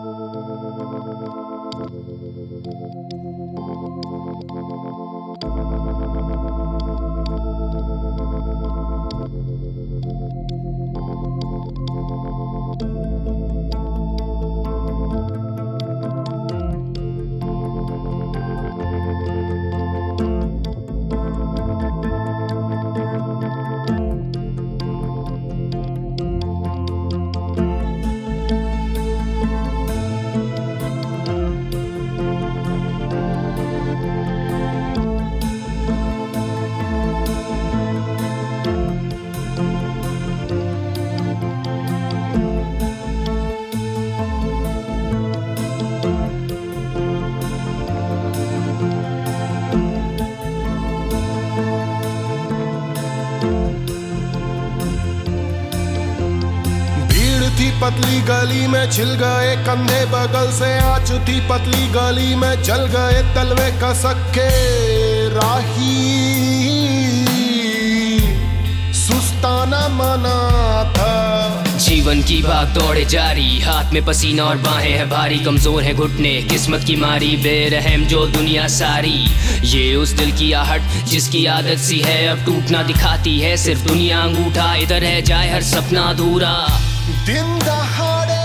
थी पतली गली में छिल गए कंधे, बगल से आँच थी पतली गली में जल गए तलवे कसक के राही। सुस्ताना मना था जीवन की भाग दौड़े जारी, हाथ में पसीना और बाहें है भारी, कमजोर है घुटने किस्मत की मारी, बेरहम जो दुनिया सारी। ये उस दिल की आहट जिसकी आदत सी है अब टूटना दिखाती है, सिर्फ दुनिया अंगूठा इधर रह जाए हर सपना अधूरा। दिन दहाड़े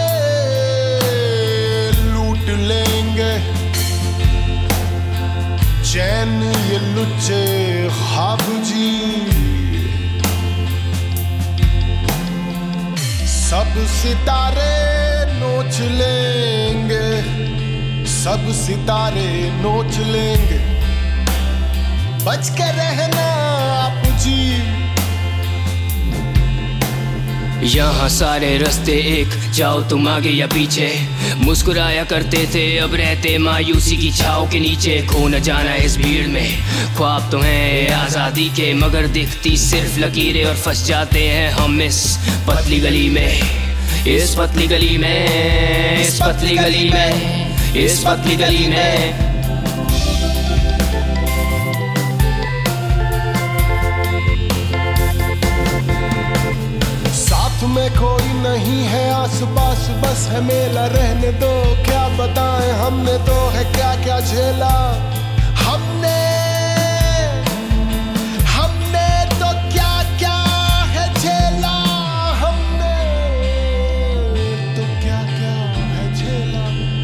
लूट लेंगे चैन ये लुच्चे ख्वाब जी, सब सितारे नोच लेंगे, सब सितारे नोच लेंगे, बच के रहना आप जी। यहाँ सारे रास्ते एक, जाओ तुम आगे या पीछे, मुस्कुराया करते थे अब रहते मायूसी की छाव के नीचे। खो न जाना इस भीड़ में, ख्वाब तो हैं आज़ादी के मगर दिखती सिर्फ लकीरें, और फंस जाते हैं हम इस पतली गली में, इस पतली गली में, इस पतली गली में, इस पतली गली में। में कोई नहीं है आस पास, बस है मेला रहने दो, क्या बताएं हमने तो है क्या क्या झेला। हमने तो क्या क्या है झेला, हमने तो क्या क्या है झेला,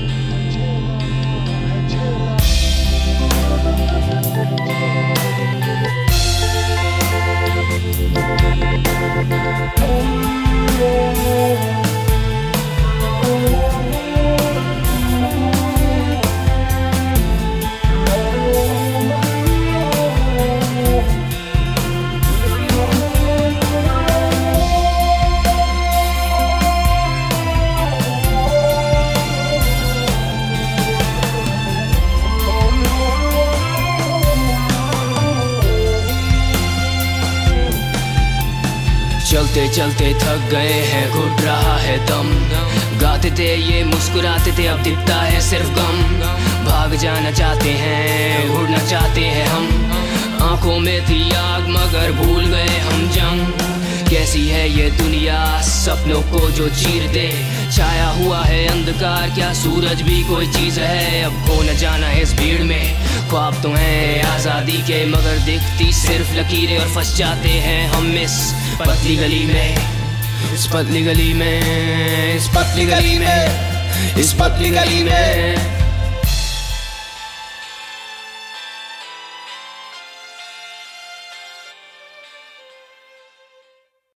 चलते चलते थक गए हैं, घुट रहा है दम, गाते थे ये मुस्कुराते थे अब दिखता है सिर्फ गम। भाग जाना चाहते हैं उड़ना चाहते हैं हम, आंखों में थी आग मगर भूल गए हम जंग। कैसी है ये दुनिया सपनों को जो चीर दे, छाया हुआ है अंधकार क्या सूरज भी कोई चीज है। अब खो न जाना इस भीड़ में, ख्वाब तो हैं आज़ादी के मगर दिखती सिर्फ लकीरें, और फंस जाते हैं हम इस पतली गली में, इस पतली गली में, इस पतली गली में, इस पतली गली में।